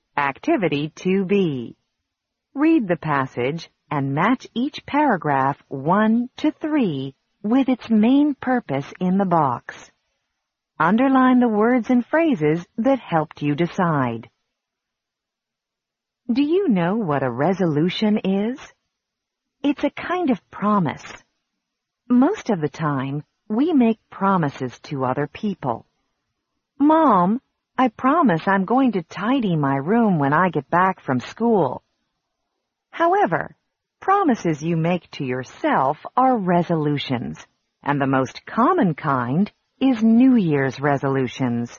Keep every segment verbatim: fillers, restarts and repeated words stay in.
Activity two B. Read the passage and match each paragraph one to three with its main purpose in the box. Underline the words and phrases that helped you decide. Do you know what a resolution is? It's a kind of promise. Most of the time, we make promises to other people. Mom, I promise I'm going to tidy my room when I get back from school. However, promises you make to yourself are resolutions, and the most common kind is New Year's resolutions.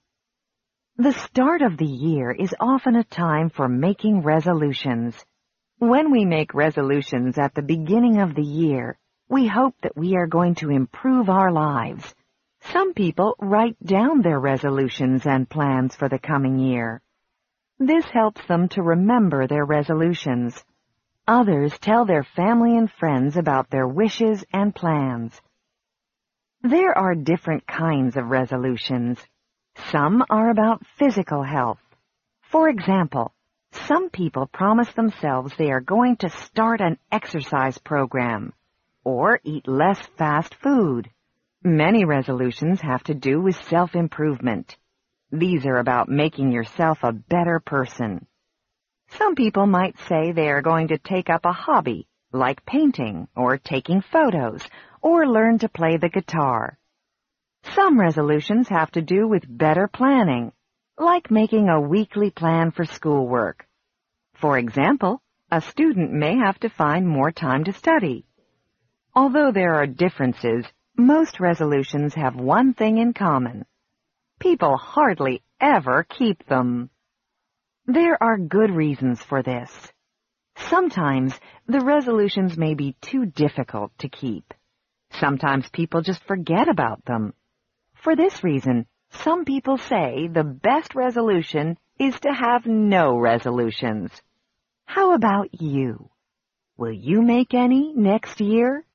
The start of the year is often a time for making resolutions. When we make resolutions at the beginning of the year, we hope that we are going to improve our lives. Some people write down their resolutions and plans for the coming year. This helps them to remember their resolutions. Others tell their family and friends about their wishes and plans. There are different kinds of resolutions. Some are about physical health. For example, some people promise themselves they are going to start an exercise program or eat less fast food. Many resolutions have to do with self-improvement. These are about making yourself a better person. Some people might say they are going to take up a hobby, like painting or taking photos, or learn to play the guitar. Some resolutions have to do with better planning, like making a weekly plan for schoolwork. For example, a student may have to find more time to study. Although there are differences, most resolutions have one thing in common. People hardly ever keep them. There are good reasons for this. Sometimes the resolutions may be too difficult to keep. Sometimes people just forget about them. For this reason, some people say the best resolution is to have no resolutions. How about you? Will you make any next year?